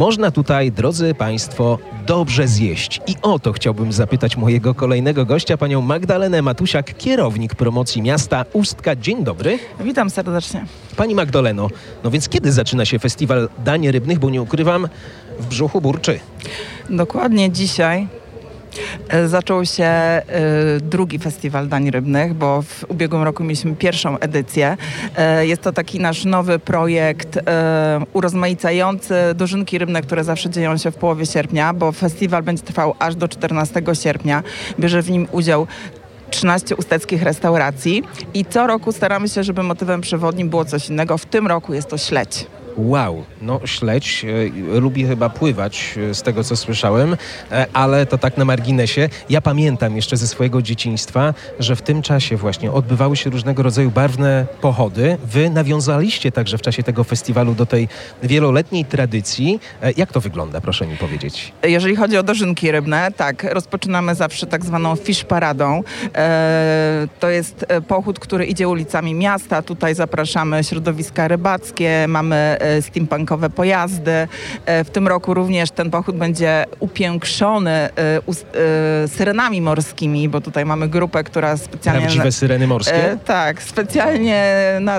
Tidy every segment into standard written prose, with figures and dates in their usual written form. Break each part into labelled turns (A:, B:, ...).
A: można tutaj, drodzy Państwo, dobrze zjeść. I o to chciałbym zapytać mojego kolejnego gościa, panią Magdalenę Matusiak, kierownik promocji miasta Ustka. Dzień dobry.
B: Witam serdecznie.
A: Pani Magdaleno, no więc kiedy zaczyna się festiwal dań rybnych, bo nie ukrywam, w brzuchu burczy.
B: Dokładnie dzisiaj zaczął się drugi festiwal dań rybnych, bo w ubiegłym roku mieliśmy pierwszą edycję. Jest to taki nasz nowy projekt urozmaicający dożynki rybne, które zawsze dzieją się w połowie sierpnia, bo festiwal będzie trwał aż do 14 sierpnia. Bierze w nim udział 13 usteckich restauracji i co roku staramy się, żeby motywem przewodnim było coś innego. W tym roku jest to śledź.
A: Wow, no śledź lubi chyba pływać, z tego co słyszałem, ale to tak na marginesie. Ja pamiętam jeszcze ze swojego dzieciństwa, że w tym czasie właśnie odbywały się różnego rodzaju barwne pochody. Wy nawiązaliście także w czasie tego festiwalu do tej wieloletniej tradycji. Jak to wygląda, proszę mi powiedzieć?
B: Jeżeli chodzi o dożynki rybne, tak, rozpoczynamy zawsze tak zwaną fish paradą. To jest pochód, który idzie ulicami miasta. Tutaj zapraszamy środowiska rybackie, mamy steampunkowe pojazdy. W tym roku również ten pochód będzie upiększony syrenami morskimi, bo tutaj mamy grupę, która specjalnie...
A: Prawdziwe syreny morskie?
B: Tak, specjalnie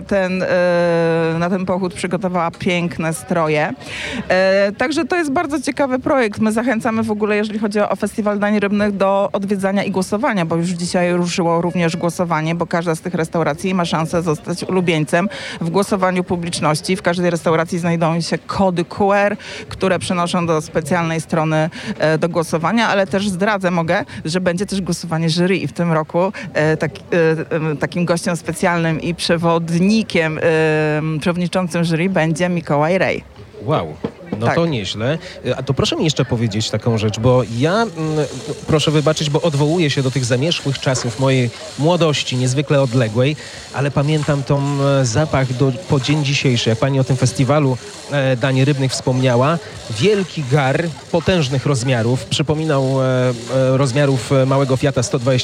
B: na ten pochód przygotowała piękne stroje. Także to jest bardzo ciekawy projekt. My zachęcamy w ogóle, jeżeli chodzi o Festiwal Dań Rybnych, do odwiedzania i głosowania, bo już dzisiaj ruszyło również głosowanie, bo każda z tych restauracji ma szansę zostać ulubieńcem w głosowaniu publiczności. W każdej restauracji znajdują się kody QR, które przenoszą do specjalnej strony do głosowania, ale też mogę, że będzie też głosowanie jury i w tym roku takim gościem specjalnym i przewodniczącym jury będzie Mikołaj Rej.
A: Wow. No
B: tak.
A: To nieźle. A to proszę mi jeszcze powiedzieć taką rzecz, bo ja, proszę wybaczyć, bo odwołuję się do tych zamierzchłych czasów mojej młodości, niezwykle odległej, ale pamiętam tą zapach po dzień dzisiejszy, jak pani o tym festiwalu dań rybnych wspomniała. Wielki gar potężnych rozmiarów, przypominał rozmiarów małego Fiata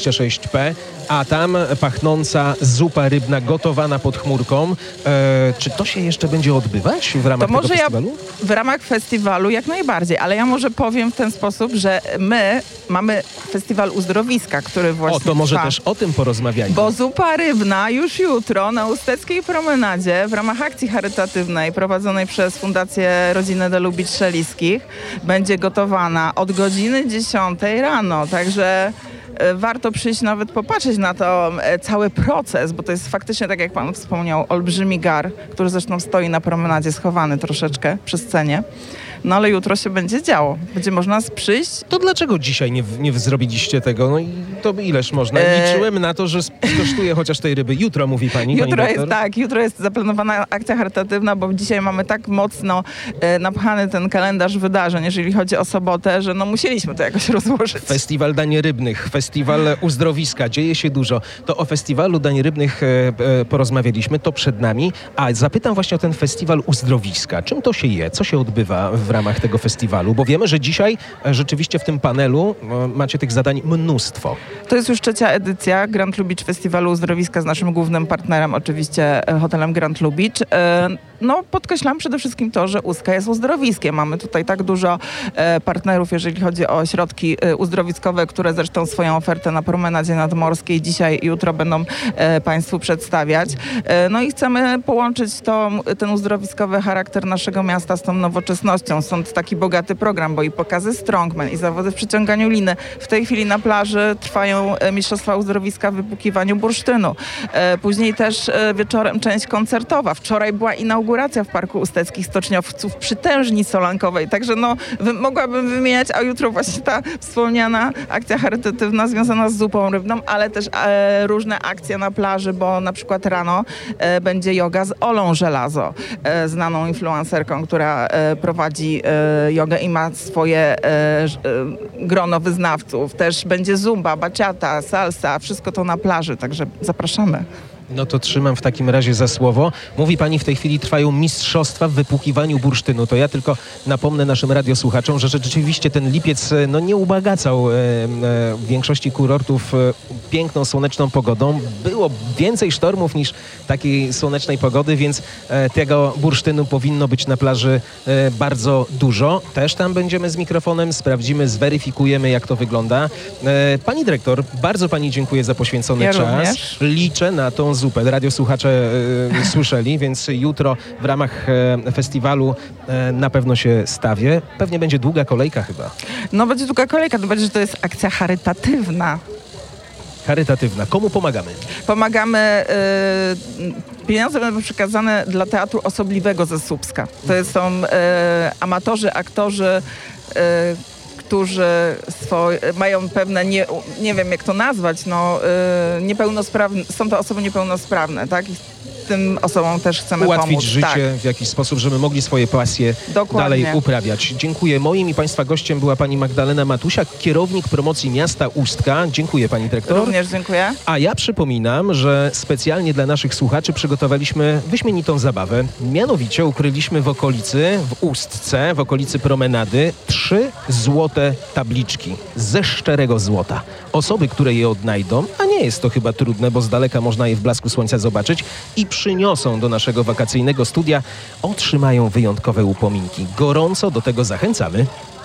A: 126P, a tam pachnąca zupa rybna gotowana pod chmurką. Czy to się jeszcze będzie odbywać w ramach tego festiwalu?
B: W ramach festiwalu jak najbardziej, ale ja może powiem w ten sposób, że my mamy festiwal uzdrowiska, który właśnie
A: to może
B: trwa.
A: też o tym porozmawiajmy.
B: Bo zupa rybna już jutro na Usteckiej Promenadzie w ramach akcji charytatywnej prowadzonej przez Fundację Rodziny de Lubicz-Szeliskich będzie gotowana od godziny 10 rano, także warto przyjść nawet popatrzeć na to cały proces, bo to jest faktycznie, tak jak pan wspomniał, olbrzymi gar, który zresztą stoi na promenadzie schowany troszeczkę przy scenie. No ale jutro się będzie działo. Będzie można przyjść.
A: To dlaczego dzisiaj nie zrobiliście tego? No i to ileż można? Liczyłem na to, że skosztuję chociaż tej ryby. Jutro, mówi pani doktor?
B: Jutro jest zaplanowana akcja charytatywna, bo dzisiaj mamy tak mocno napchany ten kalendarz wydarzeń, jeżeli chodzi o sobotę, że musieliśmy to jakoś rozłożyć.
A: Festiwal dań rybnych, festiwal uzdrowiska, dzieje się dużo. To o festiwalu dań rybnych porozmawialiśmy, to przed nami, a zapytam właśnie o ten festiwal uzdrowiska. Czym to się je? Co się odbywa w ramach tego festiwalu? Bo wiemy, że dzisiaj rzeczywiście w tym panelu macie tych zadań mnóstwo.
B: To jest już 3. edycja Grand Lubicz Festiwalu Uzdrowiska z naszym głównym partnerem, oczywiście hotelem Grand Lubicz. Podkreślam przede wszystkim to, że Ustka jest uzdrowiskiem. Mamy tutaj tak dużo partnerów, jeżeli chodzi o środki uzdrowiskowe, które zresztą swoją ofertę na promenadzie nadmorskiej dzisiaj i jutro będą państwu przedstawiać. I chcemy połączyć ten uzdrowiskowy charakter naszego miasta z tą nowoczesnością. Stąd taki bogaty program, bo i pokazy strongman, i zawody w przyciąganiu liny. W tej chwili na plaży trwają mistrzostwa uzdrowiska w wypłukiwaniu bursztynu. Później też wieczorem część koncertowa. Wczoraj była inauguracja w Parku Usteckich Stoczniowców przy tężni solankowej. Także mogłabym wymieniać, a jutro właśnie ta wspomniana akcja charytatywna związana z zupą rybną, ale też różne akcje na plaży, bo na przykład rano będzie joga z Olą Żelazo, znaną influencerką, która prowadzi jogę i ma swoje grono wyznawców. Też będzie zumba, baciata, salsa, wszystko to na plaży, także zapraszamy.
A: No to trzymam w takim razie za słowo. Mówi pani, w tej chwili trwają mistrzostwa w wypłukiwaniu bursztynu. To ja tylko napomnę naszym radiosłuchaczom, że rzeczywiście ten lipiec nie ubogacał w większości kurortów piękną, słoneczną pogodą. Było więcej sztormów niż takiej słonecznej pogody, więc tego bursztynu powinno być na plaży bardzo dużo. Też tam będziemy z mikrofonem, sprawdzimy, zweryfikujemy, jak to wygląda. Pani dyrektor, bardzo pani dziękuję za poświęcony czas.
B: Również.
A: Liczę na tą zupę. Radiosłuchacze słyszeli, więc jutro w ramach festiwalu na pewno się stawię. Pewnie będzie długa kolejka chyba.
B: No będzie długa kolejka, to będzie, że to jest akcja charytatywna.
A: Charytatywna. Komu pomagamy?
B: Pomagamy, pieniądze będą przekazane dla Teatru Osobliwego ze Słupska. To są amatorzy, aktorzy, którzy mają pewne, nie wiem jak to nazwać, niepełnosprawne, są to osoby niepełnosprawne, tak? I tym osobom też chcemy
A: ułatwić
B: pomóc.
A: życie
B: Tak.
A: w jakiś sposób, żeby mogli swoje pasje
B: Dokładnie.
A: dalej uprawiać. Dziękuję. Moim i Państwa gościem była pani Magdalena Matusiak, kierownik promocji miasta Ustka. Dziękuję pani dyrektor.
B: Również dziękuję.
A: A ja przypominam, że specjalnie dla naszych słuchaczy przygotowaliśmy wyśmienitą zabawę. Mianowicie ukryliśmy w Ustce, w okolicy promenady 3 złote tabliczki ze szczerego złota. Osoby, które je odnajdą, a nie jest to chyba trudne, bo z daleka można je w blasku słońca zobaczyć, i przyniosą do naszego wakacyjnego studia, otrzymają wyjątkowe upominki. Gorąco do tego zachęcamy.